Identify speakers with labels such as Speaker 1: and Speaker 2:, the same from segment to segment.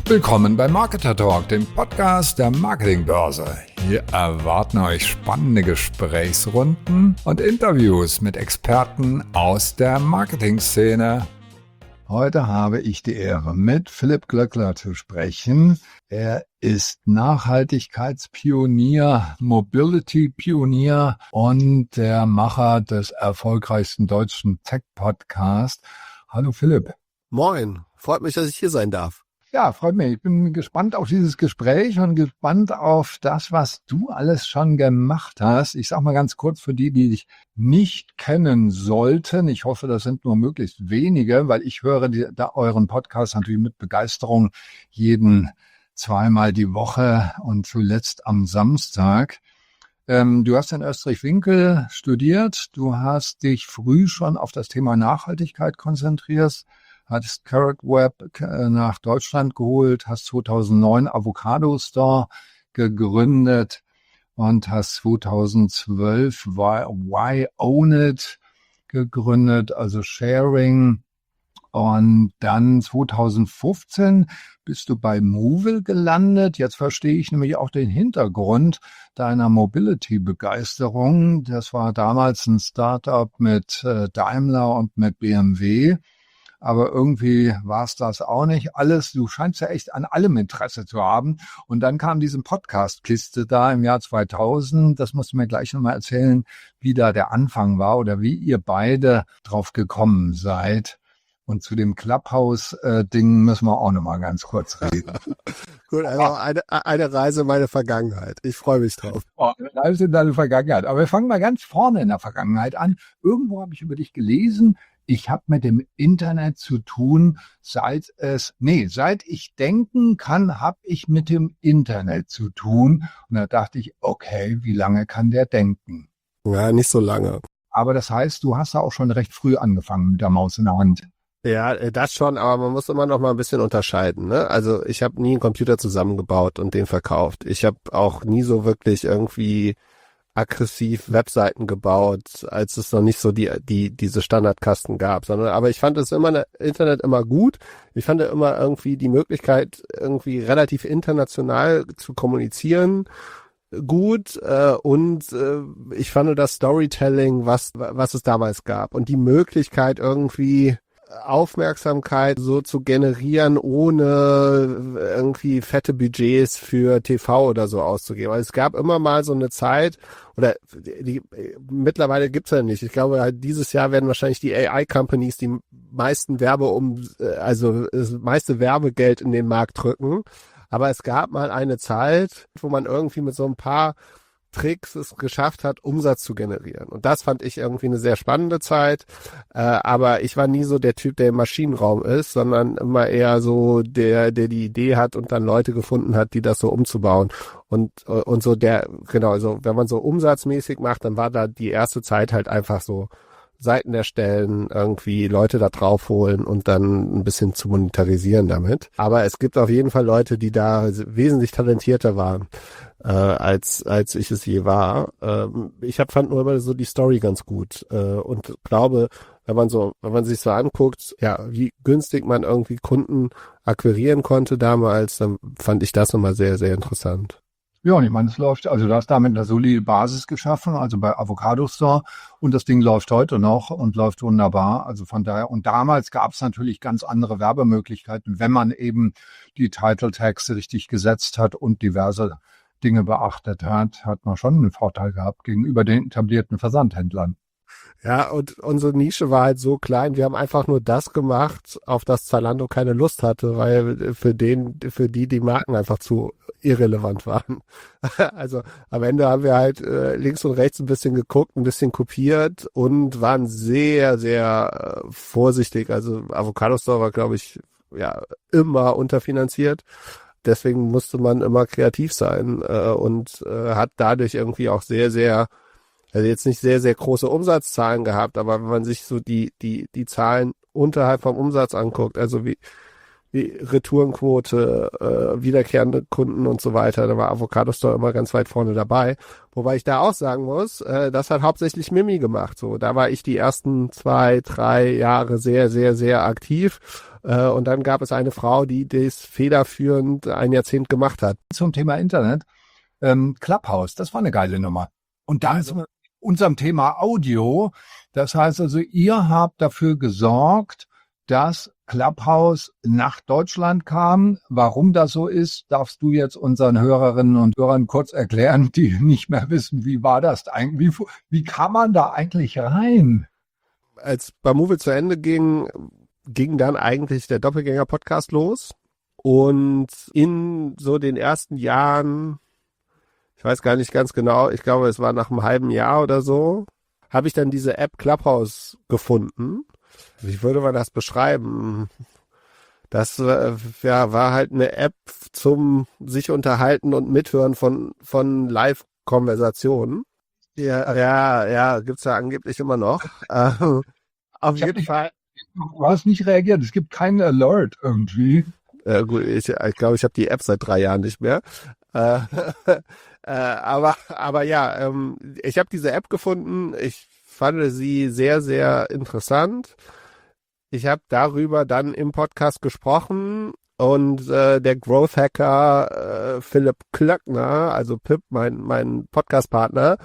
Speaker 1: Willkommen bei Marketer Talk, dem Podcast der Marketingbörse. Hier erwarten euch spannende Gesprächsrunden und Interviews mit Experten aus der Marketingszene. Heute habe ich die Ehre, mit Philipp Glöckler zu sprechen. Er ist Nachhaltigkeitspionier, Mobility-Pionier und der Macher des erfolgreichsten deutschen Tech-Podcasts. Hallo Philipp.
Speaker 2: Moin, freut mich, dass ich hier sein darf.
Speaker 1: Ja, freut mich. Ich bin gespannt auf dieses Gespräch und gespannt auf das, was du alles schon gemacht hast. Ich sag mal ganz kurz für die dich nicht kennen sollten. Ich hoffe, das sind nur möglichst wenige, weil ich höre euren Podcast natürlich mit Begeisterung zweimal die Woche und zuletzt am Samstag. Du hast in Österreich-Winkel studiert. Du hast dich früh schon auf das Thema Nachhaltigkeit konzentriert. Hattest CarrotWeb nach Deutschland geholt, hast 2009 Avocado Store gegründet und hast 2012 Why Own It gegründet, also Sharing. Und dann 2015 bist du bei Movil gelandet. Jetzt verstehe ich nämlich auch den Hintergrund deiner Mobility-Begeisterung. Das war damals ein Startup mit Daimler und mit BMW. Aber irgendwie war es das auch nicht. Alles, du scheinst ja echt an allem Interesse zu haben. Und dann kam diese Podcast-Kiste da im Jahr 2000. Das musst du mir gleich nochmal erzählen, wie da der Anfang war oder wie ihr beide drauf gekommen seid. Und zu dem Clubhouse-Ding müssen wir auch nochmal ganz kurz reden.
Speaker 2: Gut, also eine Reise in meine Vergangenheit. Ich freue mich drauf.
Speaker 1: Eine Reise in deine Vergangenheit. Aber wir fangen mal ganz vorne in der Vergangenheit an. Irgendwo habe ich über dich gelesen, ich habe mit dem Internet zu tun, seit ich denken kann, habe ich mit dem Internet zu tun. Und da dachte ich, okay, wie lange kann der denken?
Speaker 2: Ja, nicht so lange.
Speaker 1: Aber das heißt, du hast ja auch schon recht früh angefangen mit der Maus in der Hand.
Speaker 2: Ja, das schon, aber man muss immer noch mal ein bisschen unterscheiden, ne? Also ich habe nie einen Computer zusammengebaut und den verkauft. Ich habe auch nie so wirklich irgendwie aggressiv Webseiten gebaut, als es noch nicht so diese Standardkasten gab, aber ich fand Internet immer gut. Ich fand immer irgendwie die Möglichkeit, irgendwie relativ international zu kommunizieren, gut, und ich fand das Storytelling, was es damals gab und die Möglichkeit irgendwie Aufmerksamkeit so zu generieren, ohne irgendwie fette Budgets für TV oder so auszugeben. Also es gab immer mal so eine Zeit, oder mittlerweile gibt's ja nicht. Ich glaube, halt dieses Jahr werden wahrscheinlich die AI-Companies die meisten das meiste Werbegeld in den Markt drücken. Aber es gab mal eine Zeit, wo man irgendwie mit so ein paar Tricks es geschafft hat, Umsatz zu generieren. Und das fand ich irgendwie eine sehr spannende Zeit. Aber ich war nie so der Typ, der im Maschinenraum ist, sondern immer eher so der die Idee hat und dann Leute gefunden hat, die das so umzubauen. Und so also wenn man so umsatzmäßig macht, dann war da die erste Zeit halt einfach so Seiten erstellen, irgendwie Leute da drauf holen und dann ein bisschen zu monetarisieren damit. Aber es gibt auf jeden Fall Leute, die da wesentlich talentierter waren, als ich es je war. Ich fand nur immer so die Story ganz gut, und glaube, wenn man sich so anguckt, ja, wie günstig man irgendwie Kunden akquirieren konnte damals, dann fand ich das nochmal sehr, sehr interessant.
Speaker 1: Ja, und ich meine, du hast damit eine solide Basis geschaffen, also bei Avocado Store, und das Ding läuft heute noch und läuft wunderbar. Also von daher, und damals gab es natürlich ganz andere Werbemöglichkeiten, wenn man eben die Title Tags richtig gesetzt hat und diverse Dinge beachtet hat, hat man schon einen Vorteil gehabt gegenüber den etablierten Versandhändlern.
Speaker 2: Ja, und unsere Nische war halt so klein, wir haben einfach nur das gemacht, auf das Zalando keine Lust hatte, weil für die Marken einfach zu irrelevant waren. Also am Ende haben wir halt links und rechts ein bisschen geguckt, ein bisschen kopiert und waren sehr, sehr vorsichtig. Also Avocado Store war, glaube ich, ja immer unterfinanziert. Deswegen musste man immer kreativ sein, und hat dadurch irgendwie auch sehr, sehr, also jetzt nicht sehr, sehr große Umsatzzahlen gehabt, aber wenn man sich so die Zahlen unterhalb vom Umsatz anguckt, also wie die Retourenquote, wiederkehrende Kunden und so weiter. Da war Avocado Store immer ganz weit vorne dabei. Wobei ich da auch sagen muss, das hat hauptsächlich Mimi gemacht. So, da war ich die ersten 2, 3 Jahre sehr, sehr, sehr aktiv. Und dann gab es eine Frau, die das federführend ein Jahrzehnt gemacht hat.
Speaker 1: Zum Thema Internet. Clubhouse, das war eine geile Nummer. Und dann zu unserem Thema Audio. Das heißt also, ihr habt dafür gesorgt, dass Clubhouse nach Deutschland kam. Warum das so ist, darfst du jetzt unseren Hörerinnen und Hörern kurz erklären, die nicht mehr wissen, wie war das eigentlich, wie kam man da eigentlich rein?
Speaker 2: Als Bamovie zu Ende ging dann eigentlich der Doppelgänger-Podcast los. Und in so den ersten Jahren, ich weiß gar nicht ganz genau, ich glaube, es war nach einem halben Jahr oder so, habe ich dann diese App Clubhouse gefunden. Wie würde man das beschreiben? Das war halt eine App zum sich unterhalten und mithören von Live-Konversationen. Ja, gibt's ja angeblich immer noch. Auf jeden Fall.
Speaker 1: Du hast nicht reagiert, es gibt keinen Alert irgendwie.
Speaker 2: Gut, ich glaube, ich habe die App seit 3 Jahren nicht mehr. Aber ja, ich habe diese App gefunden. Ich fand sie sehr, sehr interessant. Ich habe darüber dann im Podcast gesprochen und der Growth Hacker Philipp Klöckner, also Pip, mein Podcast-Partner,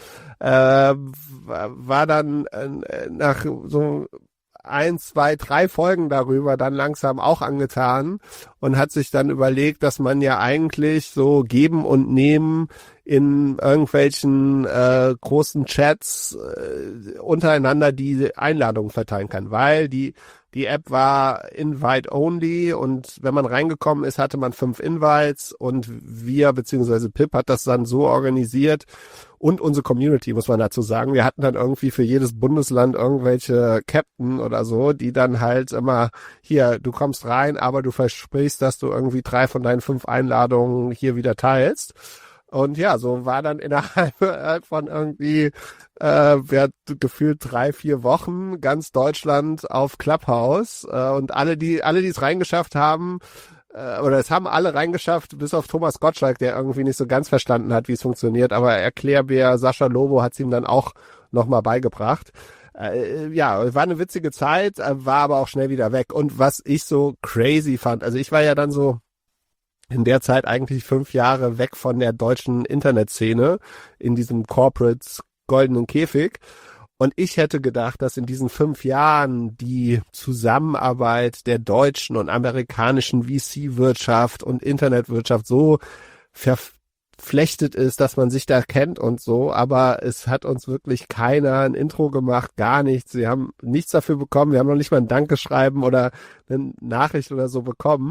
Speaker 2: war dann nach so 1, 2, 3 Folgen darüber dann langsam auch angetan und hat sich dann überlegt, dass man ja eigentlich so geben und nehmen in irgendwelchen großen Chats untereinander die Einladungen verteilen kann, weil die App war Invite-only und wenn man reingekommen ist, hatte man 5 Invites und wir, beziehungsweise Pip hat das dann so organisiert und unsere Community, muss man dazu sagen. Wir hatten dann irgendwie für jedes Bundesland irgendwelche Captain oder so, die dann halt immer, hier, du kommst rein, aber du versprichst, dass du irgendwie 3 von deinen 5 Einladungen hier wieder teilst. Und ja, so war dann innerhalb von irgendwie gefühlt 3, 4 Wochen ganz Deutschland auf Clubhouse und alle, die es reingeschafft haben, oder es haben alle reingeschafft, bis auf Thomas Gottschalk, der irgendwie nicht so ganz verstanden hat, wie es funktioniert, aber Erklärbär Sascha Lobo hat es ihm dann auch nochmal beigebracht. Ja, war eine witzige Zeit, war aber auch schnell wieder weg. Und was ich so crazy fand, also ich war ja dann so in der Zeit eigentlich 5 Jahre weg von der deutschen Internetszene in diesem Corporates goldenen Käfig. Und ich hätte gedacht, dass in diesen 5 Jahren die Zusammenarbeit der deutschen und amerikanischen VC-Wirtschaft und Internetwirtschaft so verflechtet ist, dass man sich da kennt und so. Aber es hat uns wirklich keiner ein Intro gemacht, gar nichts. Wir haben nichts dafür bekommen. Wir haben noch nicht mal ein Dankeschreiben oder eine Nachricht oder so bekommen.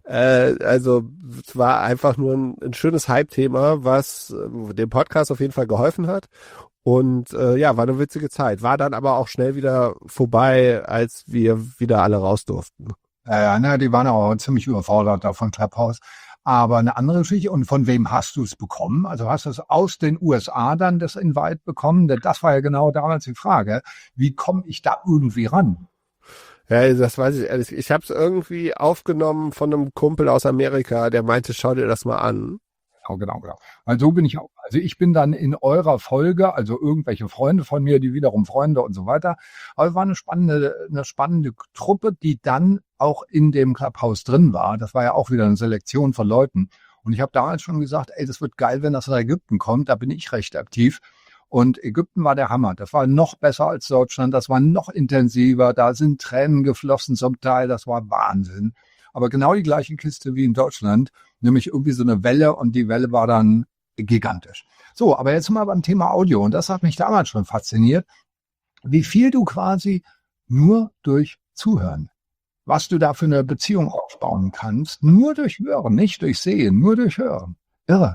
Speaker 2: Also es war einfach nur ein schönes Hype-Thema, was dem Podcast auf jeden Fall geholfen hat. Und ja, war eine witzige Zeit. War dann aber auch schnell wieder vorbei, als wir wieder alle raus durften.
Speaker 1: Ja, die waren auch ziemlich überfordert da von Clubhouse. Aber eine andere Geschichte, und von wem hast du es bekommen? Also hast du es aus den USA dann das Invite bekommen? Denn das war ja genau damals die Frage. Wie komme ich da irgendwie ran?
Speaker 2: Ja, das weiß ich ehrlich. Ich habe es irgendwie aufgenommen von einem Kumpel aus Amerika, der meinte, schau dir das mal an.
Speaker 1: Genau. Also so bin ich auch. Also ich bin dann in eurer Folge, also irgendwelche Freunde von mir, die wiederum Freunde und so weiter. Aber es war eine spannende Truppe, die dann auch in dem Clubhouse drin war. Das war ja auch wieder eine Selektion von Leuten. Und ich habe damals schon gesagt, das wird geil, wenn das nach Ägypten kommt. Da bin ich recht aktiv. Und Ägypten war der Hammer. Das war noch besser als Deutschland. Das war noch intensiver. Da sind Tränen geflossen zum Teil. Das war Wahnsinn. Aber genau die gleiche Kiste wie in Deutschland, nämlich irgendwie so eine Welle und die Welle war dann gigantisch. So, aber jetzt mal beim Thema Audio und das hat mich damals schon fasziniert, wie viel du quasi nur durch Zuhören, was du da für eine Beziehung aufbauen kannst, nur durch Hören, nicht durch Sehen, nur durch Hören. Irre.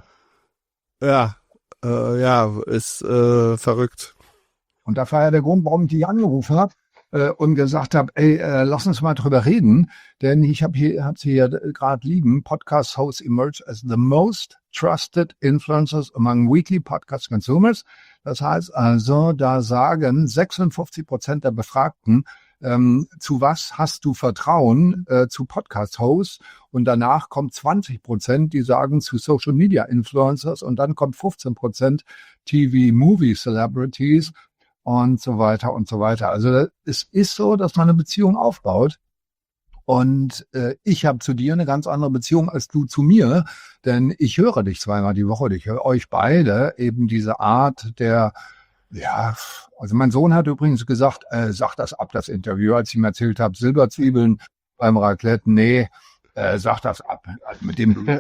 Speaker 2: Ja, ist verrückt.
Speaker 1: Und das war ja der Grund, warum ich dich angerufen habe. Und gesagt habe, lass uns mal drüber reden, denn ich habe sie hier gerade liegen. Podcast hosts emerge as the most trusted influencers among weekly podcast consumers. Das heißt also, da sagen 56% der Befragten, zu was hast du Vertrauen, zu Podcast-Hosts, und danach kommt 20%, die sagen zu Social-Media-Influencers, und dann kommt 15% TV-Movie-Celebrities und so weiter und so weiter. Also es ist so, dass man eine Beziehung aufbaut. Und ich habe zu dir eine ganz andere Beziehung als du zu mir, denn ich höre dich zweimal die Woche. Ich höre euch beide eben diese Art der, ja, also mein Sohn hat übrigens gesagt, sag das ab, das Interview, als ich ihm erzählt habe, Silberzwiebeln beim Raclette, nee, sag das ab, also mit dem du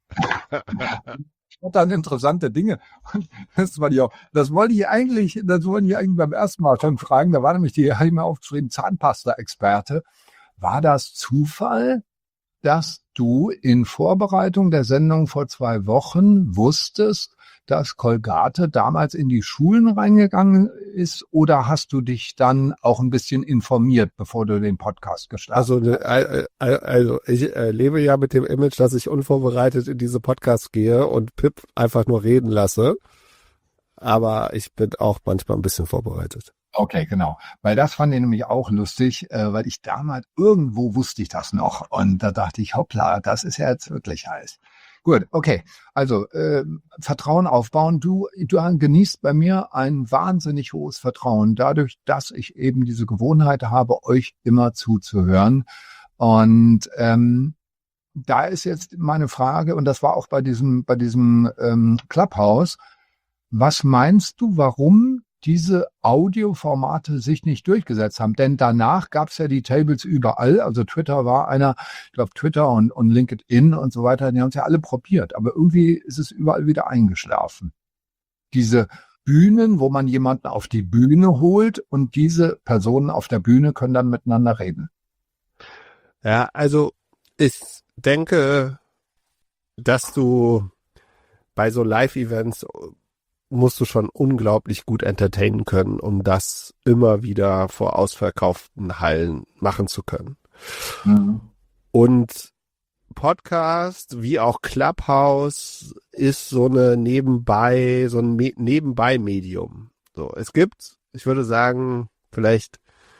Speaker 1: dann interessante Dinge. Und das wollte ich eigentlich beim ersten Mal schon fragen. Da war nämlich habe ich mir aufgeschrieben, Zahnpasta-Experte. War das Zufall, dass du in Vorbereitung der Sendung vor 2 Wochen wusstest, dass Colgate damals in die Schulen reingegangen ist, oder hast du dich dann auch ein bisschen informiert, bevor du den Podcast gestartet hast?
Speaker 2: Also ich lebe ja mit dem Image, dass ich unvorbereitet in diese Podcasts gehe und Pip einfach nur reden lasse, aber ich bin auch manchmal ein bisschen vorbereitet.
Speaker 1: Okay, genau. Weil das fand ich nämlich auch lustig, weil ich damals irgendwo wusste ich das noch. Und da dachte ich, hoppla, das ist ja jetzt wirklich heiß. Gut, okay. Also Vertrauen aufbauen. Du genießt bei mir ein wahnsinnig hohes Vertrauen, dadurch, dass ich eben diese Gewohnheit habe, euch immer zuzuhören. Und da ist jetzt meine Frage, und das war auch bei diesem Clubhouse. Was meinst du, warum diese Audioformate sich nicht durchgesetzt haben? Denn danach gab es ja die Tables überall. Also Twitter war einer, ich glaube Twitter und LinkedIn und so weiter, die haben es ja alle probiert. Aber irgendwie ist es überall wieder eingeschlafen. Diese Bühnen, wo man jemanden auf die Bühne holt und diese Personen auf der Bühne können dann miteinander reden.
Speaker 2: Ja, also ich denke, dass du bei so Live-Events musst du schon unglaublich gut entertainen können, um das immer wieder vor ausverkauften Hallen machen zu können. Mhm. Und Podcast wie auch Clubhouse ist so ein Nebenbei-Medium. So, es gibt, ich würde sagen, vielleicht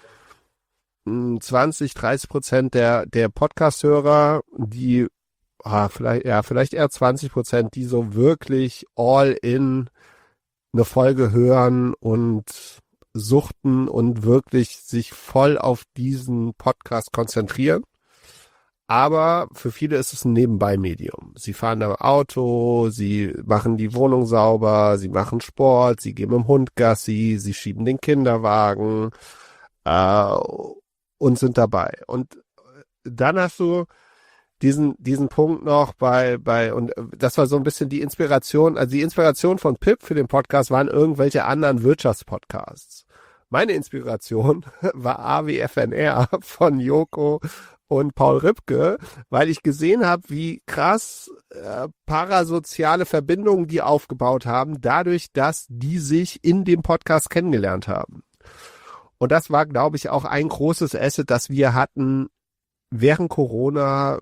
Speaker 2: 20-30% der Podcast-Hörer, die vielleicht eher 20%, die so wirklich all in eine Folge hören und suchten und wirklich sich voll auf diesen Podcast konzentrieren. Aber für viele ist es ein Nebenbei-Medium. Sie fahren am Auto, sie machen die Wohnung sauber, sie machen Sport, sie gehen mit dem Hund Gassi, sie schieben den Kinderwagen und sind dabei. Und dann hast du diesen Punkt noch und das war so ein bisschen die Inspiration, also die Inspiration von Pip für den Podcast waren irgendwelche anderen Wirtschaftspodcasts. Meine Inspiration war AWFNR von Joko und Paul Ripke, weil ich gesehen habe, wie krass parasoziale Verbindungen die aufgebaut haben, dadurch, dass die sich in dem Podcast kennengelernt haben. Und das war, glaube ich, auch ein großes Asset, das wir hatten während Corona,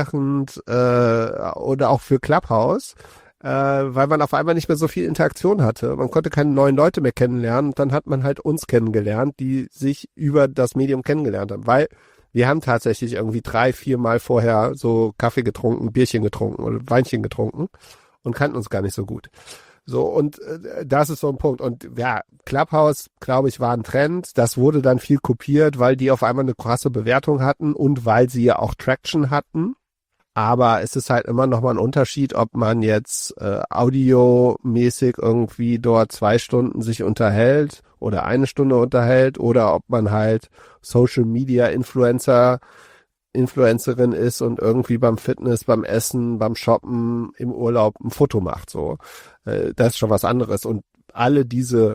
Speaker 2: oder auch für Clubhouse, weil man auf einmal nicht mehr so viel Interaktion hatte. Man konnte keine neuen Leute mehr kennenlernen und dann hat man halt uns kennengelernt, die sich über das Medium kennengelernt haben, weil wir haben tatsächlich irgendwie 3-4 Mal vorher so Kaffee getrunken, Bierchen getrunken oder Weinchen getrunken und kannten uns gar nicht so gut. So, und das ist so ein Punkt. Und ja, Clubhouse, glaube ich, war ein Trend. Das wurde dann viel kopiert, weil die auf einmal eine krasse Bewertung hatten und weil sie ja auch Traction hatten. Aber es ist halt immer noch mal ein Unterschied, ob man jetzt audiomäßig irgendwie dort 2 Stunden sich unterhält oder 1 Stunde unterhält oder ob man halt Social Media Influencerin ist und irgendwie beim Fitness, beim Essen, beim Shoppen, im Urlaub ein Foto macht. So, das ist schon was anderes. Und alle diese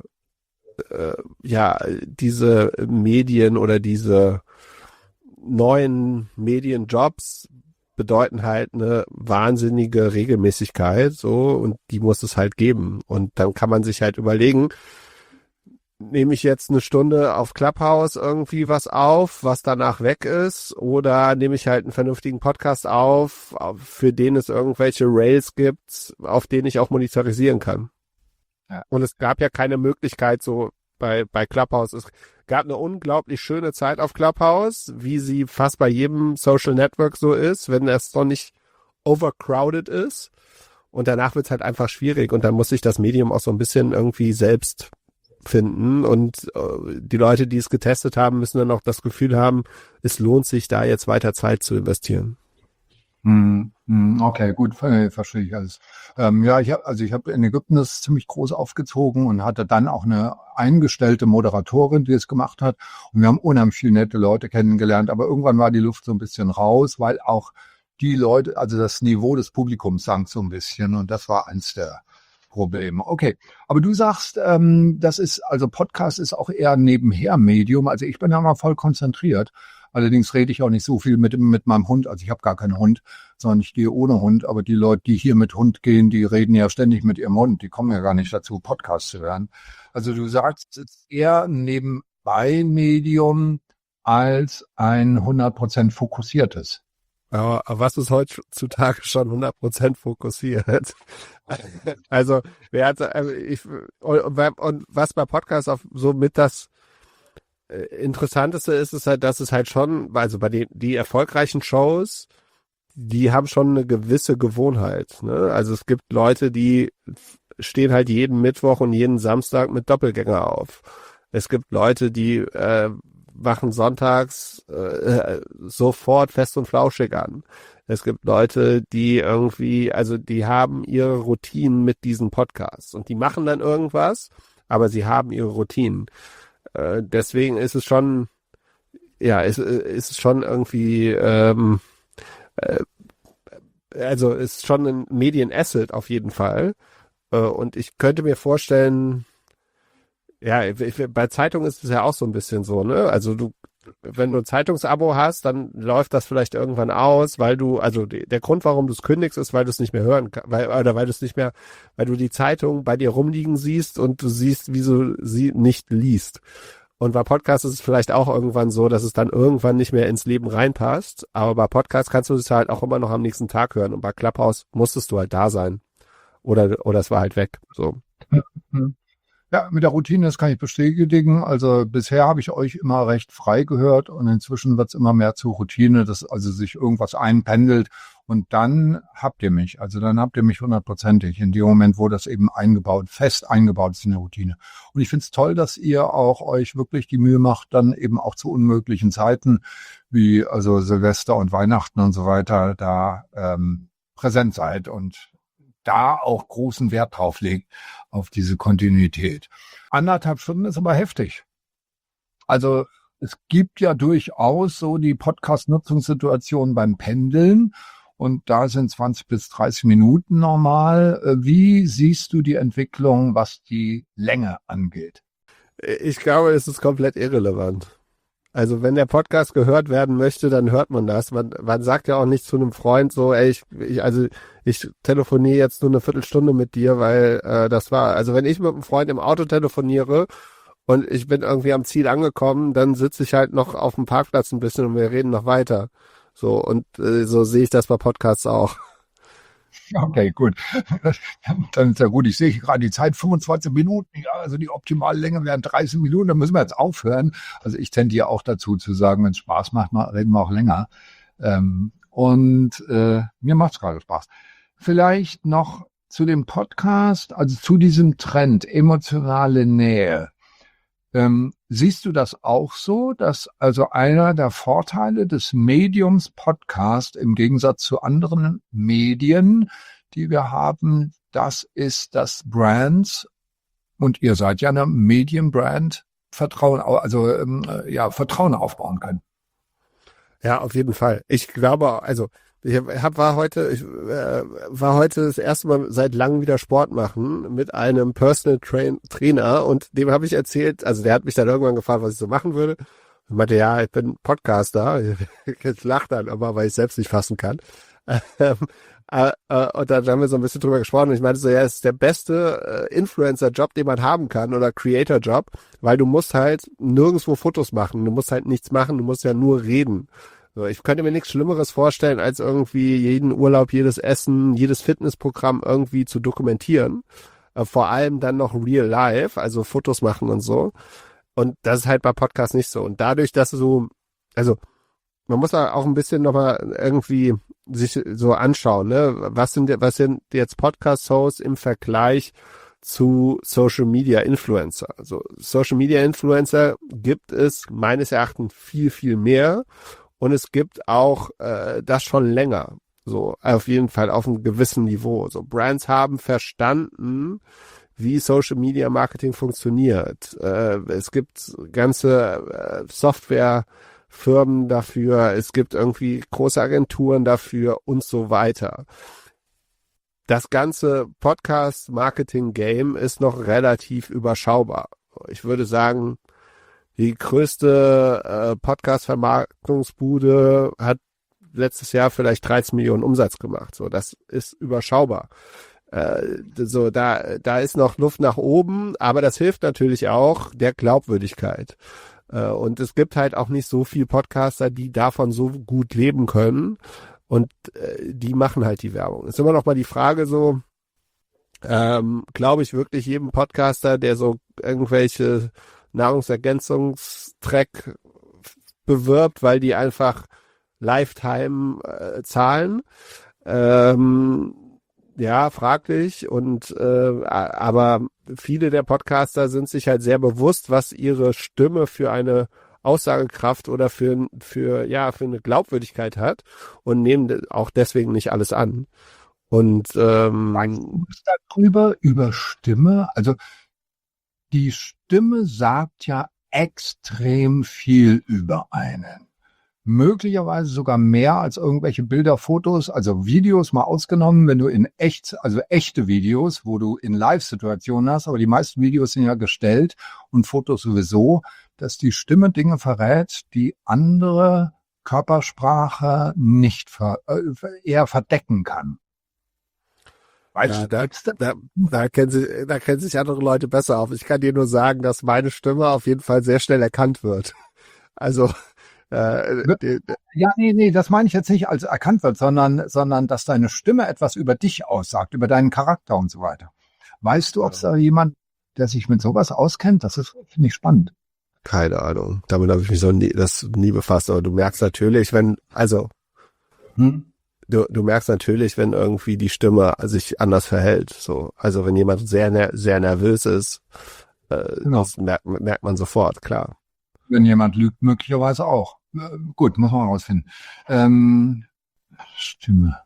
Speaker 2: Medien oder diese neuen Medienjobs bedeuten halt eine wahnsinnige Regelmäßigkeit, so, und die muss es halt geben. Und dann kann man sich halt überlegen, nehme ich jetzt 1 Stunde auf Clubhouse irgendwie was auf, was danach weg ist, oder nehme ich halt einen vernünftigen Podcast auf, für den es irgendwelche Rails gibt, auf denen ich auch monetarisieren kann. Ja. Und es gab ja keine Möglichkeit, so bei Clubhouse. Es gab eine unglaublich schöne Zeit auf Clubhouse, wie sie fast bei jedem Social Network so ist, wenn es noch nicht overcrowded ist. Und danach wird es halt einfach schwierig und dann muss sich das Medium auch so ein bisschen irgendwie selbst finden und die Leute, die es getestet haben, müssen dann auch das Gefühl haben, es lohnt sich da jetzt weiter Zeit zu investieren.
Speaker 1: Okay, gut, verstehe ich alles. Ja, ich habe in Ägypten das ziemlich groß aufgezogen und hatte dann auch eine eingestellte Moderatorin, die es gemacht hat. Und wir haben unheimlich viele nette Leute kennengelernt, aber irgendwann war die Luft so ein bisschen raus, weil auch die Leute, also das Niveau des Publikums sank so ein bisschen und das war eins der Probleme. Okay, aber du sagst, das ist, also Podcast ist auch eher ein Nebenher-Medium. Also ich bin da mal voll konzentriert. Allerdings rede ich auch nicht so viel mit meinem Hund. Also ich habe gar keinen Hund, sondern ich gehe ohne Hund. Aber die Leute, die hier mit Hund gehen, die reden ja ständig mit ihrem Hund. Die kommen ja gar nicht dazu, Podcast zu hören. Also du sagst, es ist eher ein Nebenbei-Medium als ein 100% fokussiertes.
Speaker 2: Aber was ist heutzutage schon 100% fokussiert? Also, und was bei Podcasts auch so mit das Interessanteste ist, ist halt, dass es halt schon, also bei die erfolgreichen Shows, die haben schon eine gewisse Gewohnheit, ne? Also es gibt Leute, die stehen halt jeden Mittwoch und jeden Samstag mit Doppelgänger auf. Es gibt Leute, die machen sonntags sofort fest und flauschig an. Es gibt Leute, die irgendwie, also die haben ihre Routinen mit diesen Podcasts und die machen dann irgendwas, aber sie haben ihre Routinen. Deswegen ist es schon, ja, ist es schon irgendwie, also ist schon ein Medienasset auf jeden Fall. Und ich könnte mir vorstellen, ja, bei Zeitungen ist es ja auch so ein bisschen so, ne? Also wenn du ein Zeitungsabo hast, dann läuft das vielleicht irgendwann aus, weil du, also der Grund, warum du es kündigst, ist, weil du es nicht mehr hören kannst, weil du es nicht mehr, weil du die Zeitung bei dir rumliegen siehst und du siehst, wie du sie nicht liest. Und bei Podcasts ist es vielleicht auch irgendwann so, dass es dann irgendwann nicht mehr ins Leben reinpasst. Aber bei Podcasts kannst du es halt auch immer noch am nächsten Tag hören. Und bei Clubhouse musstest du halt da sein. Oder es war halt weg, so.
Speaker 1: Ja, mit der Routine, das kann ich bestätigen. Also bisher habe ich euch immer recht frei gehört und inzwischen wird es immer mehr zur Routine, dass also sich irgendwas einpendelt und dann habt ihr mich. Also dann habt ihr mich 100%ig in dem Moment, wo das eben fest eingebaut ist in der Routine. Und ich finde es toll, dass ihr auch euch wirklich die Mühe macht, dann eben auch zu unmöglichen Zeiten wie also Silvester und Weihnachten und so weiter da präsent seid und da auch großen Wert drauf legt, auf diese Kontinuität. 1,5 Stunden ist aber heftig. Also es gibt ja durchaus so die Podcast-Nutzungssituation beim Pendeln und da sind 20 bis 30 Minuten normal. Wie siehst du die Entwicklung, was die Länge angeht?
Speaker 2: Ich glaube, es ist komplett irrelevant. Also wenn der Podcast gehört werden möchte, dann hört man das. Man sagt ja auch nicht zu einem Freund so, ey, ich telefoniere jetzt nur eine Viertelstunde mit dir, weil das war. Also wenn ich mit einem Freund im Auto telefoniere und ich bin irgendwie am Ziel angekommen, dann sitze ich halt noch auf dem Parkplatz ein bisschen und wir reden noch weiter. So und so sehe ich das bei Podcasts auch.
Speaker 1: Okay, gut. Dann ist ja gut. Ich sehe gerade die Zeit 25 Minuten. Ja, also die optimale Länge wären 30 Minuten. Dann müssen wir jetzt aufhören. Also ich tendiere auch dazu zu sagen, wenn es Spaß macht, reden wir auch länger. Mir macht es gerade Spaß. Vielleicht noch zu dem Podcast, also zu diesem Trend, emotionale Nähe. Siehst du das auch so, dass also einer der Vorteile des Mediums Podcast im Gegensatz zu anderen Medien, die wir haben, das ist, dass Brands, und ihr seid ja eine Medienbrand, Vertrauen aufbauen können?
Speaker 2: Ja, auf jeden Fall. Ich glaube, also ich war heute das erste Mal seit langem wieder Sport machen mit einem Personal Trainer und dem habe ich erzählt, also der hat mich dann irgendwann gefragt, was ich so machen würde. Ich meinte, ja, ich bin Podcaster. Jetzt lacht dann aber, weil ich selbst nicht fassen kann. Und dann haben wir so ein bisschen drüber gesprochen und ich meinte so, ja, es ist der beste Influencer-Job, den man haben kann oder Creator-Job, weil du musst halt nirgendwo Fotos machen, du musst halt nichts machen, du musst ja nur reden. So, ich könnte mir nichts Schlimmeres vorstellen, als irgendwie jeden Urlaub, jedes Essen, jedes Fitnessprogramm irgendwie zu dokumentieren. vor allem dann noch real life, also Fotos machen und so. Und das ist halt bei Podcasts nicht so. Und dadurch, dass also man muss auch ein bisschen nochmal irgendwie sich so anschauen, ne? Was sind jetzt Podcast-Hosts im Vergleich zu Social Media Influencer? Also Social Media Influencer gibt es meines Erachtens viel, viel mehr. Und es gibt auch das schon länger. So, auf jeden Fall auf einem gewissen Niveau. So, Brands haben verstanden, wie Social Media Marketing funktioniert. Es gibt ganze Softwarefirmen dafür, es gibt irgendwie große Agenturen dafür und so weiter. Das ganze Podcast-Marketing-Game ist noch relativ überschaubar. Ich würde sagen, die größte Podcast-Vermarktungsbude hat letztes Jahr vielleicht 13 Millionen Umsatz gemacht. So, das ist überschaubar. Da ist noch Luft nach oben, aber das hilft natürlich auch der Glaubwürdigkeit. Und es gibt halt auch nicht so viele Podcaster, die davon so gut leben können. Und die machen halt die Werbung. Ist immer noch mal die Frage so, glaube ich wirklich jedem Podcaster, der so irgendwelche Nahrungsergänzungstrack bewirbt, weil die einfach Lifetime zahlen. Ja, fraglich. Aber viele der Podcaster sind sich halt sehr bewusst, was ihre Stimme für eine Aussagekraft oder für eine Glaubwürdigkeit hat und nehmen auch deswegen nicht alles an. Und
Speaker 1: Weißt du was darüber, über Stimme? Also die Stimme sagt ja extrem viel über einen. Möglicherweise sogar mehr als irgendwelche Bilder, Fotos, also Videos mal ausgenommen, wenn du also echte Videos, wo du in Live-Situationen hast, aber die meisten Videos sind ja gestellt und Fotos sowieso, dass die Stimme Dinge verrät, die andere Körpersprache nicht eher verdecken kann.
Speaker 2: Weißt du, da kennen sich andere Leute besser auf. Ich kann dir nur sagen, dass meine Stimme auf jeden Fall sehr schnell erkannt wird. Also
Speaker 1: nee, das meine ich jetzt nicht als erkannt wird, sondern dass deine Stimme etwas über dich aussagt, über deinen Charakter und so weiter. Weißt du, ob es da jemand, der sich mit sowas auskennt? Das ist, finde ich, spannend.
Speaker 2: Keine Ahnung. Damit habe ich mich nie befasst. Aber du merkst natürlich, wenn irgendwie die Stimme sich anders verhält. So, also wenn jemand sehr, sehr nervös ist,
Speaker 1: Genau.
Speaker 2: das merkt man sofort, klar.
Speaker 1: Wenn jemand lügt, möglicherweise auch. Gut, muss man rausfinden. Stimme.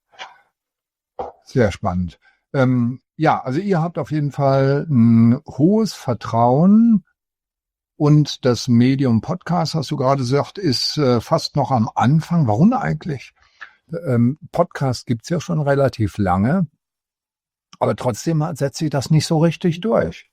Speaker 1: Sehr spannend. Ja, also ihr habt auf jeden Fall ein hohes Vertrauen und das Medium Podcast, hast du gerade gesagt, ist fast noch am Anfang. Warum eigentlich? Podcast gibt's ja schon relativ lange, aber trotzdem setzt sich das nicht so richtig durch.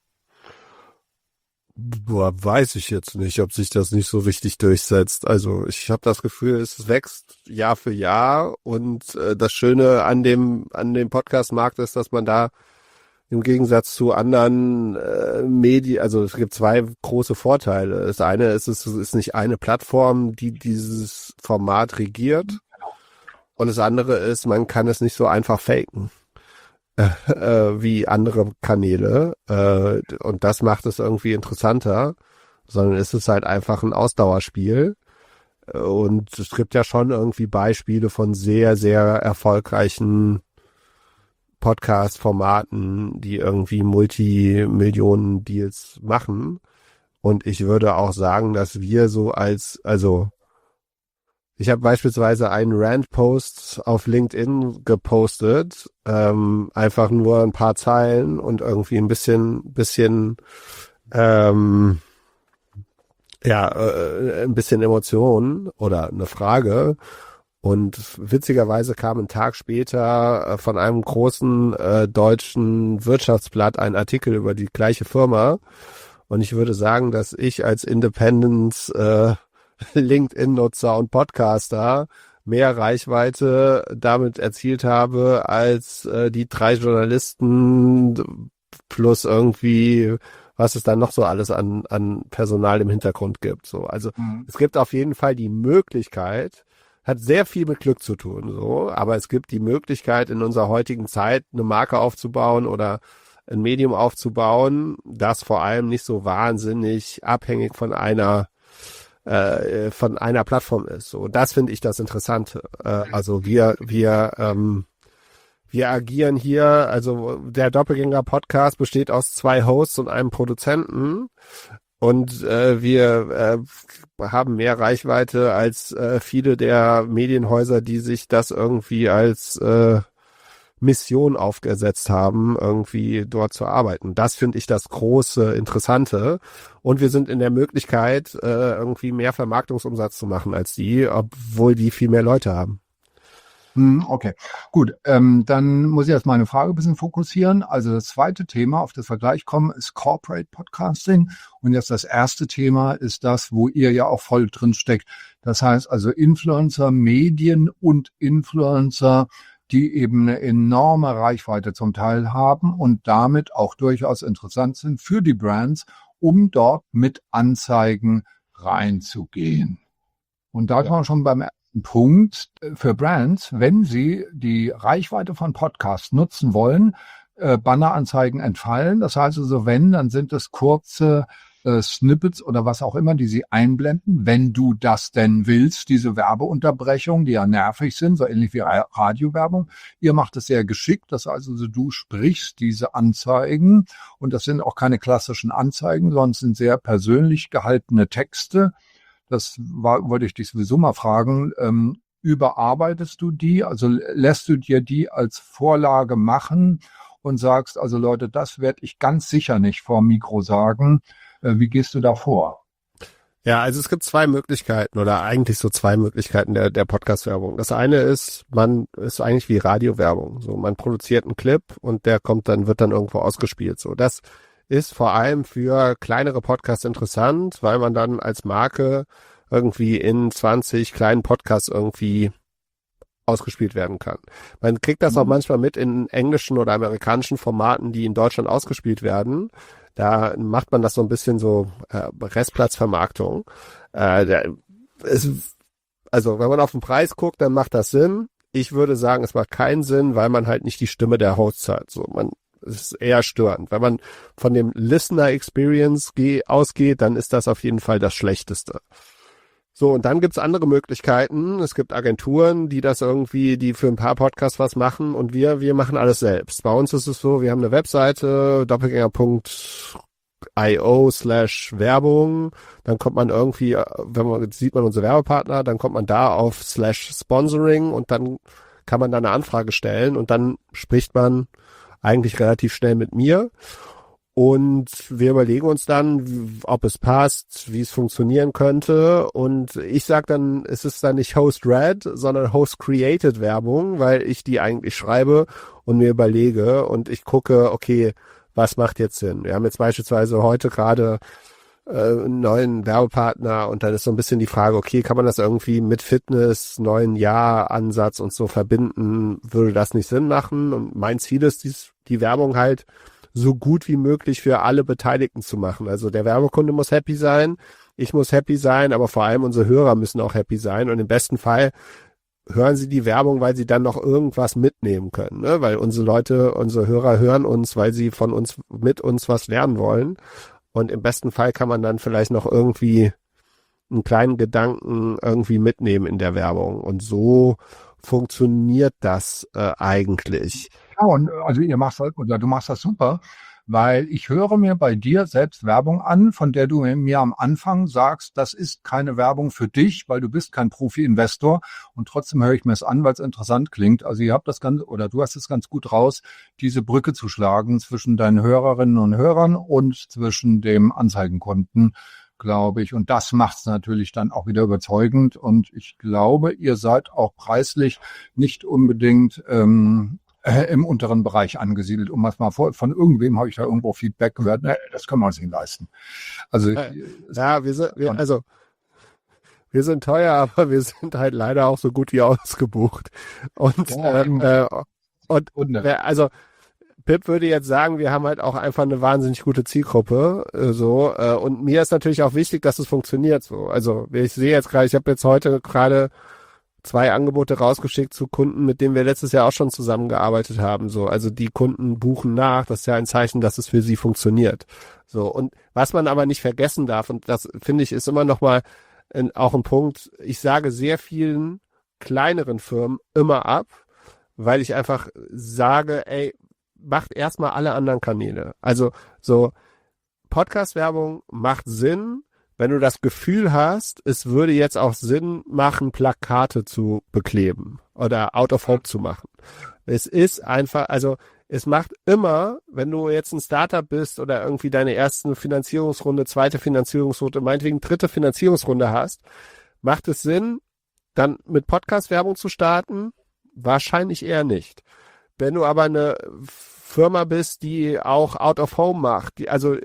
Speaker 2: Boah, weiß ich jetzt nicht, ob sich das nicht so richtig durchsetzt. Also ich habe das Gefühl, es wächst Jahr für Jahr und das Schöne an dem Podcast-Markt ist, dass man da im Gegensatz zu anderen Medien, also es gibt zwei große Vorteile. Das eine ist, es ist nicht eine Plattform, die dieses Format regiert, und das andere ist, man kann es nicht so einfach faken wie andere Kanäle, und das macht es irgendwie interessanter, sondern es ist halt einfach ein Ausdauerspiel, und es gibt ja schon irgendwie Beispiele von sehr, sehr erfolgreichen Podcast-Formaten, die irgendwie Multimillionen-Deals machen, und ich würde auch sagen, dass wir ich habe beispielsweise einen Rant-Post auf LinkedIn gepostet, einfach nur ein paar Zeilen und irgendwie ein bisschen ein bisschen Emotionen oder eine Frage. Und witzigerweise kam ein Tag später von einem großen deutschen Wirtschaftsblatt ein Artikel über die gleiche Firma. Und ich würde sagen, dass ich als Independent LinkedIn-Nutzer und Podcaster mehr Reichweite damit erzielt habe als die 3 Journalisten plus irgendwie, was es dann noch so alles an Personal im Hintergrund gibt. So, also es gibt auf jeden Fall die Möglichkeit, hat sehr viel mit Glück zu tun, so, aber es gibt die Möglichkeit in unserer heutigen Zeit eine Marke aufzubauen oder ein Medium aufzubauen, das vor allem nicht so wahnsinnig abhängig von einer Plattform ist. So, das finde ich das Interessante. Also wir agieren hier, also der Doppelgänger-Podcast besteht aus 2 Hosts und einem Produzenten und wir haben mehr Reichweite als viele der Medienhäuser, die sich das irgendwie als Mission aufgesetzt haben, irgendwie dort zu arbeiten. Das finde ich das große Interessante. Und wir sind in der Möglichkeit, irgendwie mehr Vermarktungsumsatz zu machen als die, obwohl die viel mehr Leute haben.
Speaker 1: Okay, gut. Dann muss ich jetzt meine Frage ein bisschen fokussieren. Also das zweite Thema, auf das wir gleich kommen, ist Corporate Podcasting. Und jetzt das erste Thema ist das, wo ihr ja auch voll drin steckt. Das heißt also Influencer, Medien und Influencer, die eben eine enorme Reichweite zum Teil haben und damit auch durchaus interessant sind für die Brands, um dort mit Anzeigen reinzugehen. Und da sind wir schon beim ersten Punkt für Brands, wenn sie die Reichweite von Podcasts nutzen wollen, Banneranzeigen entfallen. Das heißt also, dann sind es kurze Snippets oder was auch immer, die sie einblenden, wenn du das denn willst, diese Werbeunterbrechungen, die ja nervig sind, so ähnlich wie Radiowerbung. Ihr macht es sehr geschickt, das heißt also, du sprichst diese Anzeigen und das sind auch keine klassischen Anzeigen, sondern sind sehr persönlich gehaltene Texte. Wollte ich dich sowieso mal fragen, überarbeitest du die, also lässt du dir die als Vorlage machen und sagst, also Leute, das werde ich ganz sicher nicht vor dem Mikro sagen. Wie gehst du da vor?
Speaker 2: Ja, also es gibt 2 Möglichkeiten oder eigentlich so 2 Möglichkeiten der Podcast-Werbung. Das eine ist, man ist eigentlich wie Radiowerbung. So, man produziert einen Clip und der wird dann irgendwo ausgespielt. So, das ist vor allem für kleinere Podcasts interessant, weil man dann als Marke irgendwie in 20 kleinen Podcasts irgendwie ausgespielt werden kann. Man kriegt das auch manchmal mit in englischen oder amerikanischen Formaten, die in Deutschland ausgespielt werden. Da macht man das so ein bisschen so Restplatzvermarktung. Also wenn man auf den Preis guckt, dann macht das Sinn. Ich würde sagen, es macht keinen Sinn, weil man halt nicht die Stimme der Hosts hat. So, es ist eher störend. Wenn man von dem Listener Experience ausgeht, dann ist das auf jeden Fall das Schlechteste. So, und dann gibt's andere Möglichkeiten. Es gibt Agenturen, die für ein paar Podcasts was machen und wir machen alles selbst. Bei uns ist es so, wir haben eine Webseite, doppelgänger.io/Werbung. Dann kommt man irgendwie, sieht man unsere Werbepartner, dann kommt man da auf /Sponsoring und dann kann man da eine Anfrage stellen und dann spricht man eigentlich relativ schnell mit mir. Und wir überlegen uns dann, ob es passt, wie es funktionieren könnte. Und ich sage dann, es ist dann nicht Host-Read, sondern Host-Created Werbung, weil ich die eigentlich schreibe und mir überlege und ich gucke, okay, was macht jetzt Sinn? Wir haben jetzt beispielsweise heute gerade einen neuen Werbepartner und dann ist so ein bisschen die Frage, okay, kann man das irgendwie mit Fitness, neuen Jahr-Ansatz und so verbinden? Würde das nicht Sinn machen? Und mein Ziel ist, die Werbung halt so gut wie möglich für alle Beteiligten zu machen. Also der Werbekunde muss happy sein, ich muss happy sein, aber vor allem unsere Hörer müssen auch happy sein und im besten Fall hören sie die Werbung, weil sie dann noch irgendwas mitnehmen können, ne? Weil unsere Hörer hören uns, weil sie mit uns was lernen wollen und im besten Fall kann man dann vielleicht noch irgendwie einen kleinen Gedanken irgendwie mitnehmen in der Werbung und so funktioniert das eigentlich.
Speaker 1: Ja, und also du machst das super, weil ich höre mir bei dir selbst Werbung an, von der du mir am Anfang sagst, das ist keine Werbung für dich, weil du bist kein Profi-Investor und trotzdem höre ich mir es an, weil es interessant klingt. Also du hast es ganz gut raus, diese Brücke zu schlagen zwischen deinen Hörerinnen und Hörern und zwischen dem Anzeigenkunden, glaube ich. Und das macht es natürlich dann auch wieder überzeugend. Und ich glaube, ihr seid auch preislich nicht unbedingt im unteren Bereich angesiedelt. Von irgendwem habe ich da irgendwo Feedback gehört. Nee, das können wir uns nicht leisten. Also
Speaker 2: ja, wir sind teuer, aber wir sind halt leider auch so gut wie ausgebucht. Und also Pip würde jetzt sagen, wir haben halt auch einfach eine wahnsinnig gute Zielgruppe, und mir ist natürlich auch wichtig, dass es funktioniert, so. Also ich sehe jetzt gerade, ich habe jetzt heute gerade 2 Angebote rausgeschickt zu Kunden, mit denen wir letztes Jahr auch schon zusammengearbeitet haben. So, also die Kunden buchen nach. Das ist ja ein Zeichen, dass es für sie funktioniert. So, und was man aber nicht vergessen darf, und das finde ich ist immer noch mal auch ein Punkt, ich sage sehr vielen kleineren Firmen immer ab, weil ich einfach sage, ey, macht erstmal alle anderen Kanäle. Also so Podcast-Werbung macht Sinn, wenn du das Gefühl hast, es würde jetzt auch Sinn machen, Plakate zu bekleben oder out of home zu machen. Es ist einfach, also es macht immer, wenn du jetzt ein Startup bist oder irgendwie deine erste Finanzierungsrunde, zweite Finanzierungsrunde, meinetwegen dritte Finanzierungsrunde hast, macht es Sinn, dann mit Podcast-Werbung zu starten? Wahrscheinlich eher nicht. Wenn du aber eine Firma bist, die auch out of home macht, die also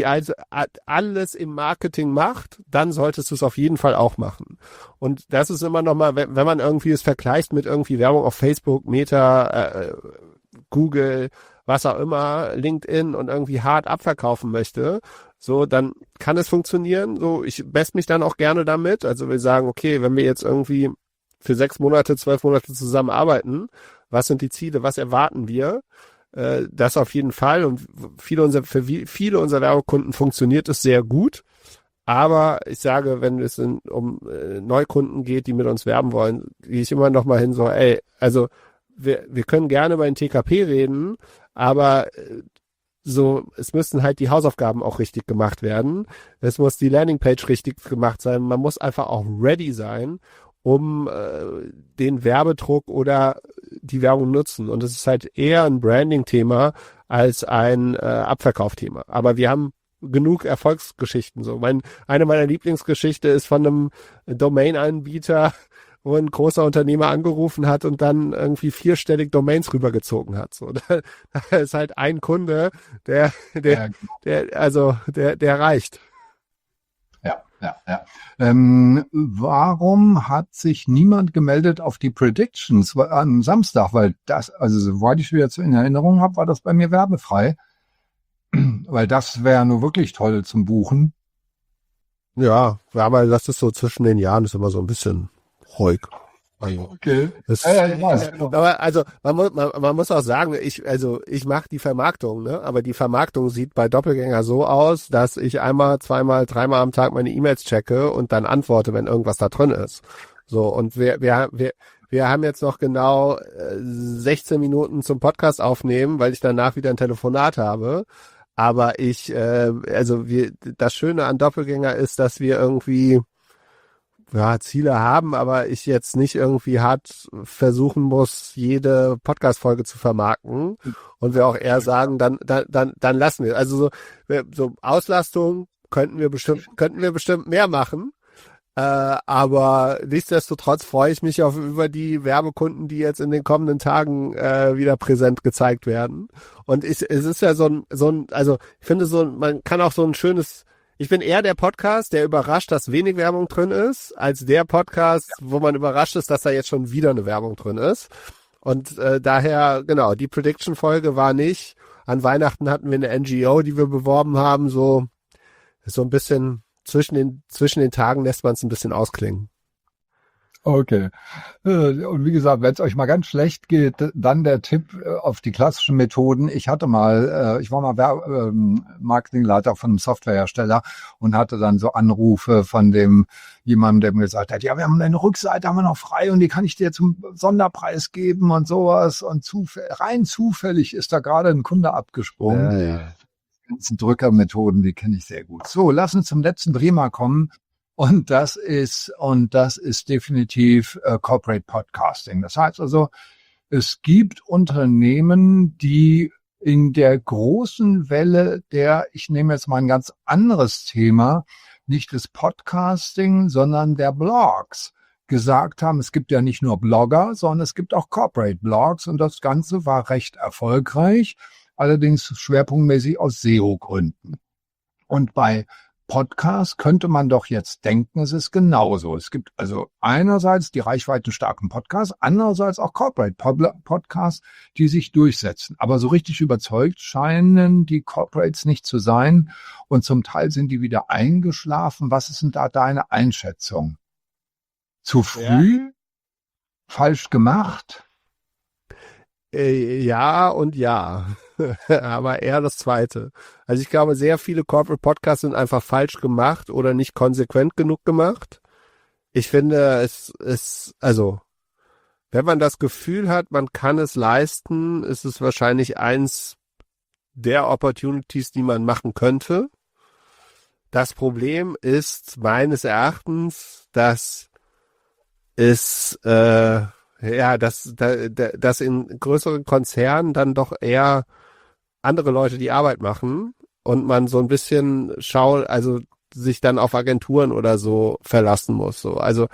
Speaker 2: alles im Marketing macht, dann solltest du es auf jeden Fall auch machen. Und das ist immer nochmal, wenn man irgendwie es vergleicht mit irgendwie Werbung auf Facebook, Meta, Google, was auch immer, LinkedIn und irgendwie hart abverkaufen möchte, so, dann kann es funktionieren. So, ich messe mich dann auch gerne damit. Also wir sagen, okay, wenn wir jetzt irgendwie für 6 Monate, 12 Monate zusammenarbeiten, was sind die Ziele, was erwarten wir? Das auf jeden Fall. Und für viele unserer Werbekunden funktioniert es sehr gut. Aber ich sage, wenn es um Neukunden geht, die mit uns werben wollen, gehe ich immer noch mal hin so, ey, also wir können gerne über den TKP reden, aber so, es müssen halt die Hausaufgaben auch richtig gemacht werden. Es muss die Landingpage richtig gemacht sein. Man muss einfach auch ready sein, um den Werbedruck oder die Werbung nutzen. Und es ist halt eher ein Branding-Thema als ein Abverkaufthema. Aber wir haben genug Erfolgsgeschichten. So, eine meiner Lieblingsgeschichte ist von einem Domain-Anbieter, wo ein großer Unternehmer angerufen hat und dann irgendwie 4-stellig Domains rübergezogen hat. So, da ist halt ein Kunde, der reicht.
Speaker 1: Ja. Warum hat sich niemand gemeldet auf die Predictions am Samstag? Weil das, also soweit ich jetzt in Erinnerung habe, war das bei mir werbefrei. Weil das wäre nur wirklich toll zum Buchen.
Speaker 2: Ja, aber das ist so zwischen den Jahren, ist immer so ein bisschen ruhig.
Speaker 1: Okay.
Speaker 2: Aber also man muss auch sagen, ich mache die Vermarktung, ne? Aber die Vermarktung sieht bei Doppelgänger so aus, dass ich einmal, zweimal, dreimal am Tag meine E-Mails checke und dann antworte, wenn irgendwas da drin ist. So, und wir haben jetzt noch genau 16 Minuten zum Podcast aufnehmen, weil ich danach wieder ein Telefonat habe. Aber das Schöne an Doppelgänger ist, dass wir irgendwie Ziele haben, aber ich jetzt nicht irgendwie hart versuchen muss, jede Podcast-Folge zu vermarkten und wir auch eher sagen, dann lassen wir. Also so Auslastung könnten wir bestimmt mehr machen, aber nichtsdestotrotz freue ich mich über die Werbekunden, die jetzt in den kommenden Tagen wieder präsent gezeigt werden. Und es ist ja also ich finde man kann auch so ein schönes. Ich bin eher der Podcast, der überrascht, dass wenig Werbung drin ist, als der Podcast, wo man überrascht ist, dass da jetzt schon wieder eine Werbung drin ist. Und daher, genau, die Prediction-Folge war nicht. An Weihnachten hatten wir eine NGO, die wir beworben haben, so ein bisschen zwischen den Tagen lässt man es ein bisschen ausklingen.
Speaker 1: Okay. Und wie gesagt, wenn es euch mal ganz schlecht geht, dann der Tipp auf die klassischen Methoden. Ich war mal Marketingleiter von einem Softwarehersteller und hatte dann so Anrufe von jemandem, der mir gesagt hat, ja, wir haben eine Rückseite, haben wir noch frei und die kann ich dir zum Sonderpreis geben und sowas. Und rein zufällig ist da gerade ein Kunde abgesprungen.
Speaker 2: Ja.
Speaker 1: Die ganzen Drückermethoden, die kenne ich sehr gut. So, lass uns zum letzten Bremer kommen. Und das ist definitiv Corporate Podcasting. Das heißt also, es gibt Unternehmen, die in der großen Welle ich nehme jetzt mal ein ganz anderes Thema, nicht des Podcasting, sondern der Blogs, gesagt haben, es gibt ja nicht nur Blogger, sondern es gibt auch Corporate Blogs und das Ganze war recht erfolgreich, allerdings schwerpunktmäßig aus SEO-Gründen. Und bei Podcast könnte man doch jetzt denken, es ist genauso. Es gibt also einerseits die reichweitenstarken Podcasts, andererseits auch Corporate Podcasts, die sich durchsetzen. Aber so richtig überzeugt scheinen die Corporates nicht zu sein und zum Teil sind die wieder eingeschlafen. Was ist denn da deine Einschätzung? Zu früh? falsch gemacht?
Speaker 2: Ja und ja, aber eher das Zweite. Also ich glaube, sehr viele Corporate Podcasts sind einfach falsch gemacht oder nicht konsequent genug gemacht. Ich finde, also, wenn man das Gefühl hat, man kann es leisten, ist es wahrscheinlich eins der Opportunities, die man machen könnte. Das Problem ist meines Erachtens, dass es dass in größeren Konzernen dann doch eher andere Leute die Arbeit machen und man so ein bisschen also sich dann auf Agenturen oder so verlassen muss. So. Also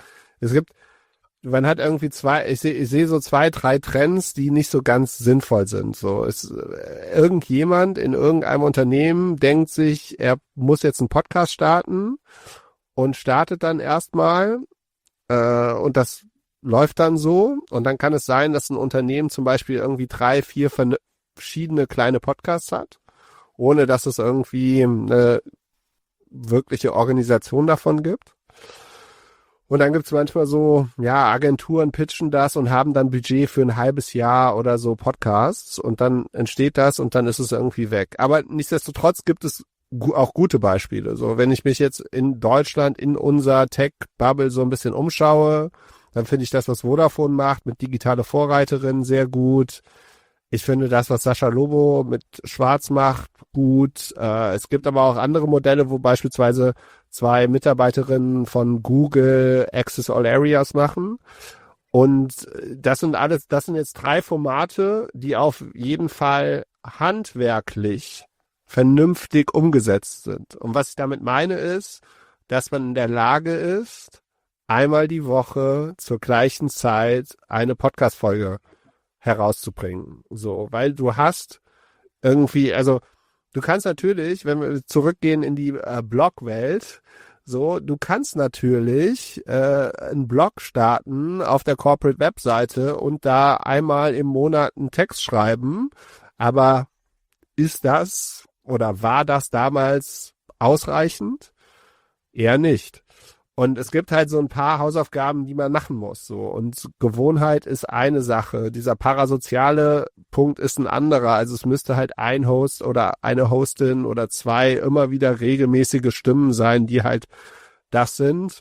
Speaker 2: man hat irgendwie ich sehe so 2, 3 Trends, die nicht so ganz sinnvoll sind. So irgendjemand in irgendeinem Unternehmen denkt sich, er muss jetzt einen Podcast starten und startet dann erstmal und das läuft dann so und dann kann es sein, dass ein Unternehmen zum Beispiel irgendwie 3, 4 verschiedene kleine Podcasts hat, ohne dass es irgendwie eine wirkliche Organisation davon gibt. Und dann gibt's manchmal so, ja, Agenturen pitchen das und haben dann Budget für ein halbes Jahr oder so Podcasts und dann entsteht das und dann ist es irgendwie weg. Aber nichtsdestotrotz gibt es auch gute Beispiele. So, wenn ich mich jetzt in Deutschland in unser Tech-Bubble so ein bisschen umschaue, dann finde ich das, was Vodafone macht mit digitale Vorreiterin, sehr gut. Ich finde das, was Sascha Lobo mit Schwarz macht, gut. Es gibt aber auch andere Modelle, wo beispielsweise 2 Mitarbeiterinnen von Google Access All Areas machen. Und das sind jetzt 3 Formate, die auf jeden Fall handwerklich vernünftig umgesetzt sind. Und was ich damit meine ist, dass man in der Lage ist, einmal die Woche zur gleichen Zeit eine Podcast-Folge herauszubringen. So, weil du hast irgendwie, also du kannst natürlich, wenn wir zurückgehen in die Blog-Welt, so, du kannst natürlich einen Blog starten auf der Corporate-Webseite und da einmal im Monat einen Text schreiben, aber ist das oder war das damals ausreichend? Eher nicht. Und es gibt halt so ein paar Hausaufgaben, die man machen muss, so. Und Gewohnheit ist eine Sache. Dieser parasoziale Punkt ist ein anderer. Also es müsste halt ein Host oder eine Hostin oder 2 immer wieder regelmäßige Stimmen sein, die halt das sind.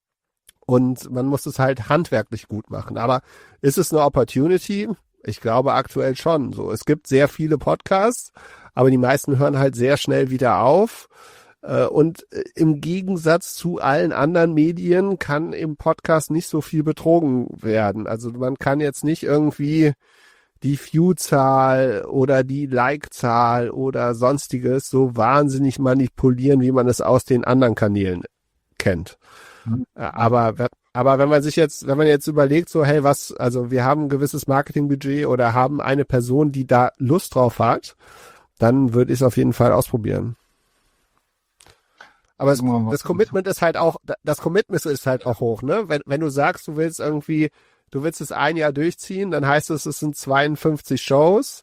Speaker 2: Und man muss es halt handwerklich gut machen. Aber ist es eine Opportunity? Ich glaube aktuell schon. So, es gibt sehr viele Podcasts, aber die meisten hören halt sehr schnell wieder auf. Und im Gegensatz zu allen anderen Medien kann im Podcast nicht so viel betrogen werden. Also man kann jetzt nicht irgendwie die View-Zahl oder die Like-Zahl oder sonstiges so wahnsinnig manipulieren, wie man es aus den anderen Kanälen kennt. Aber wenn man jetzt überlegt, so, hey, also wir haben ein gewisses Marketingbudget oder haben eine Person, die da Lust drauf hat, dann würde ich es auf jeden Fall ausprobieren. Aber das Commitment ist halt auch hoch, ne? Wenn du sagst, du willst es ein Jahr durchziehen, dann heißt es sind 52 Shows.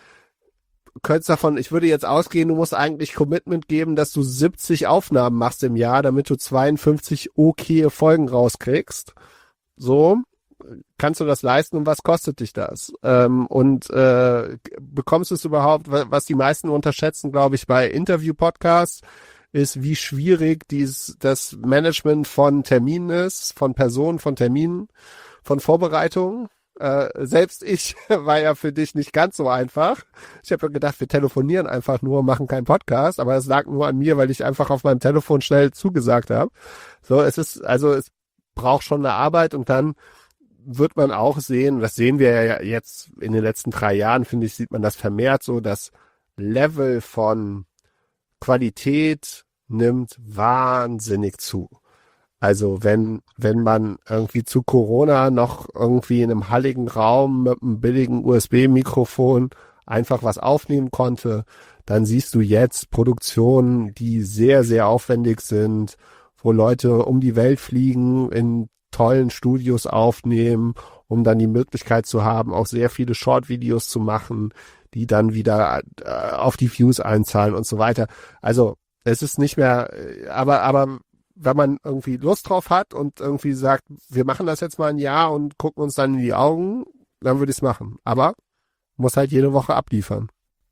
Speaker 2: Ich würde jetzt ausgehen, du musst eigentlich Commitment geben, dass du 70 Aufnahmen machst im Jahr, damit du 52 okay Folgen rauskriegst. So, kannst du das leisten und was kostet dich das? Bekommst du es überhaupt, was die meisten unterschätzen, glaube ich, bei Interview-Podcasts, ist, wie schwierig das Management von Terminen ist, von Personen, von Terminen, von Vorbereitungen. Selbst ich war ja für dich nicht ganz so einfach. Ich habe ja gedacht, wir telefonieren einfach nur, machen keinen Podcast, aber es lag nur an mir, weil ich einfach auf meinem Telefon schnell zugesagt habe. So, es braucht schon eine Arbeit und dann wird man auch sehen, das sehen wir ja jetzt in den letzten 3 Jahren, finde ich, sieht man das vermehrt so, das Level von Qualität nimmt wahnsinnig zu. Also wenn man irgendwie zu Corona noch irgendwie in einem halligen Raum mit einem billigen USB-Mikrofon einfach was aufnehmen konnte, dann siehst du jetzt Produktionen, die sehr, sehr aufwendig sind, wo Leute um die Welt fliegen, in tollen Studios aufnehmen, um dann die Möglichkeit zu haben, auch sehr viele Short-Videos zu machen, die dann wieder auf die Views einzahlen und so weiter. Also es ist nicht mehr, aber wenn man irgendwie Lust drauf hat und irgendwie sagt, wir machen das jetzt mal ein Jahr und gucken uns dann in die Augen, dann würde ich es machen. Aber muss halt jede Woche abliefern.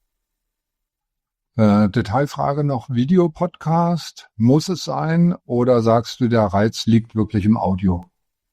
Speaker 1: Detailfrage noch, Videopodcast, muss es sein oder sagst du, der Reiz liegt wirklich im Audio?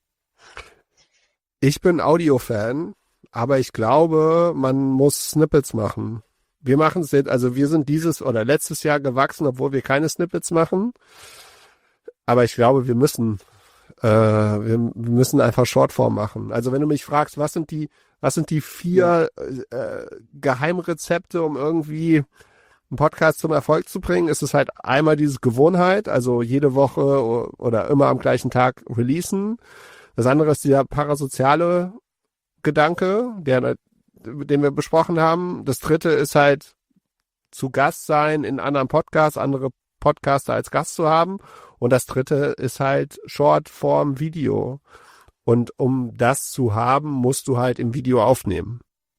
Speaker 2: Ich bin Audio-Fan, aber ich glaube, man muss Snippets machen. Wir machen es jetzt, also wir sind dieses oder letztes Jahr gewachsen, obwohl wir keine Snippets machen. Aber ich glaube, wir müssen einfach Shortform machen. Also wenn du mich fragst, was sind die 4 Geheimrezepte, um irgendwie einen Podcast zum Erfolg zu bringen, ist es halt einmal diese Gewohnheit, also jede Woche oder immer am gleichen Tag releasen. Das andere ist dieser parasoziale Gedanke, den wir besprochen haben. Das dritte ist halt zu Gast sein in anderen Podcasts, andere Podcaster als Gast zu haben. Und das dritte ist halt Shortform Video. Und um das zu haben, musst du halt im Video aufnehmen.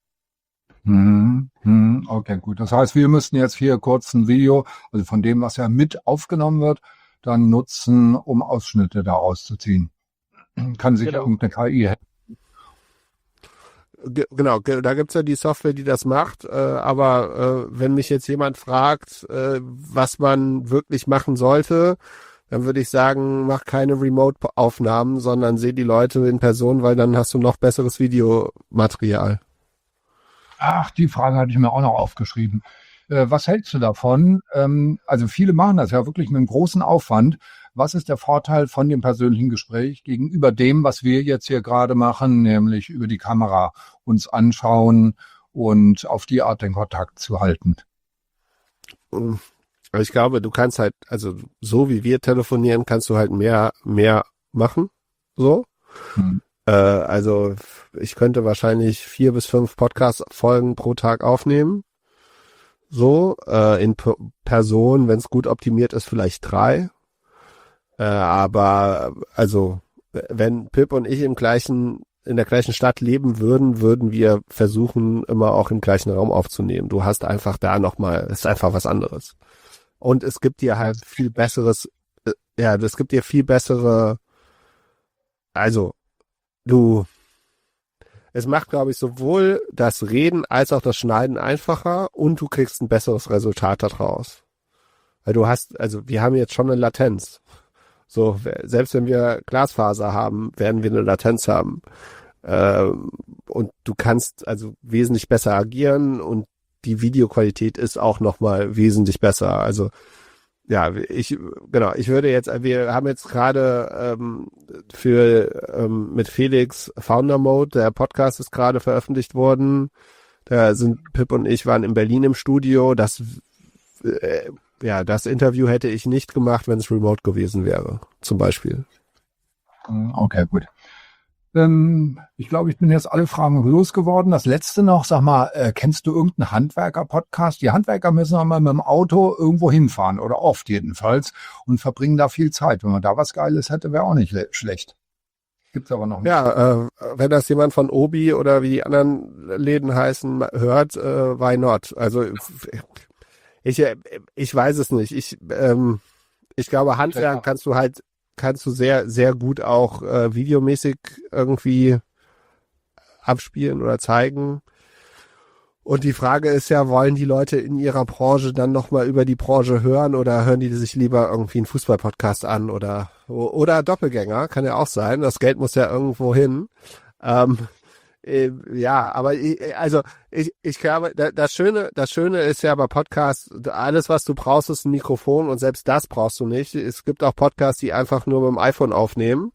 Speaker 1: Okay, gut. Das heißt, wir müssten jetzt hier kurz ein Video, also von dem, was ja mit aufgenommen wird, dann nutzen, um Ausschnitte da rauszuziehen. Kann sich irgendeine KI helfen.
Speaker 2: Genau, da gibt's ja die Software, die das macht. Aber wenn mich jetzt jemand fragt, was man wirklich machen sollte, dann würde ich sagen, mach keine Remote-Aufnahmen, sondern seh die Leute in Person, weil dann hast du noch besseres Videomaterial.
Speaker 1: Ach, die Frage hatte ich mir auch noch aufgeschrieben. Was hältst du davon? Also viele machen das ja wirklich mit einem großen Aufwand. Was ist der Vorteil von dem persönlichen Gespräch gegenüber dem, was wir jetzt hier gerade machen, nämlich über die Kamera uns anschauen und auf die Art den Kontakt zu halten?
Speaker 2: Ich glaube, du kannst halt, also so wie wir telefonieren, kannst du halt mehr machen. So. Also ich könnte wahrscheinlich 4 bis 5 Podcast-Folgen pro Tag aufnehmen. So, in Person, wenn es gut optimiert ist, vielleicht 3. Aber also, wenn Pip und ich in der gleichen Stadt leben würden wir versuchen, immer auch im gleichen Raum aufzunehmen. Du hast einfach da nochmal, ist einfach was anderes. Und es gibt dir halt viel besseres, das gibt dir viel bessere, also, es macht, glaube ich, sowohl das Reden als auch das Schneiden einfacher und du kriegst ein besseres Resultat daraus. Weil wir haben jetzt schon eine Latenz. So, selbst wenn wir Glasfaser haben, werden wir eine Latenz haben. Und du kannst also wesentlich besser agieren und die Videoqualität ist auch nochmal wesentlich besser. Also, ja, ich würde jetzt, wir haben jetzt gerade mit Felix Founder Mode, der Podcast ist gerade veröffentlicht worden. Pip und ich waren in Berlin im Studio. Das Interview hätte ich nicht gemacht, wenn es remote gewesen wäre, zum Beispiel.
Speaker 1: Okay, gut. Ich glaube, ich bin jetzt alle Fragen losgeworden. Das letzte noch, sag mal, kennst du irgendeinen Handwerker-Podcast? Die Handwerker müssen auch mal mit dem Auto irgendwo hinfahren oder oft jedenfalls und verbringen da viel Zeit. Wenn man da was Geiles hätte, wäre auch nicht schlecht. Gibt's aber noch nicht.
Speaker 2: Ja, wenn das jemand von Obi oder wie die anderen Läden heißen hört, why not? Also ich weiß es nicht. Ich glaube, Handwerk kannst du sehr, sehr gut auch videomäßig irgendwie abspielen oder zeigen. Und die Frage ist ja, wollen die Leute in ihrer Branche dann nochmal über die Branche hören oder hören die sich lieber irgendwie einen Fußballpodcast an oder Doppelgänger, kann ja auch sein. Das Geld muss ja irgendwo hin. Ja, aber ich glaube, das Schöne ist ja bei Podcasts, alles was du brauchst, ist ein Mikrofon und selbst das brauchst du nicht. Es gibt auch Podcasts, die einfach nur mit dem iPhone aufnehmen.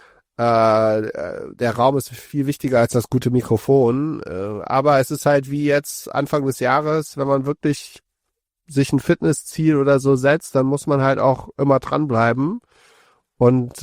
Speaker 2: Der Raum ist viel wichtiger als das gute Mikrofon. Aber es ist halt wie jetzt Anfang des Jahres, wenn man wirklich sich ein Fitnessziel oder so setzt, dann muss man halt auch immer dranbleiben. Und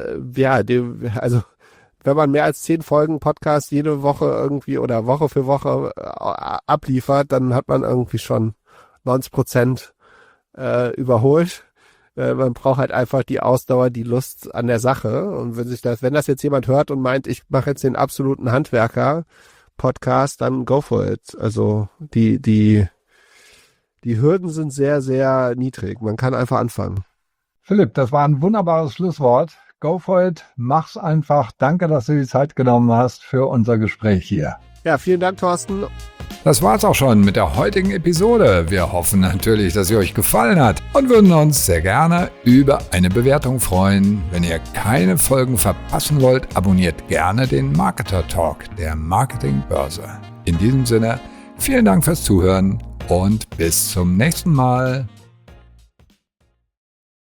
Speaker 2: wenn man mehr als 10 Folgen Podcast jede Woche irgendwie oder Woche für Woche abliefert, dann hat man irgendwie schon 90% überholt. Man braucht halt einfach die Ausdauer, die Lust an der Sache. Und wenn das jetzt jemand hört und meint, ich mache jetzt den absoluten Handwerker-Podcast, dann go for it. Also die Hürden sind sehr, sehr niedrig. Man kann einfach anfangen.
Speaker 1: Philipp, das war ein wunderbares Schlusswort. Go for it, mach's einfach. Danke, dass du die Zeit genommen hast für unser Gespräch hier.
Speaker 2: Ja, vielen Dank, Thorsten.
Speaker 1: Das war's auch schon mit der heutigen Episode. Wir hoffen natürlich, dass sie euch gefallen hat und würden uns sehr gerne über eine Bewertung freuen. Wenn ihr keine Folgen verpassen wollt, abonniert gerne den Marketer Talk der Marketingbörse. In diesem Sinne, vielen Dank fürs Zuhören und bis zum nächsten Mal.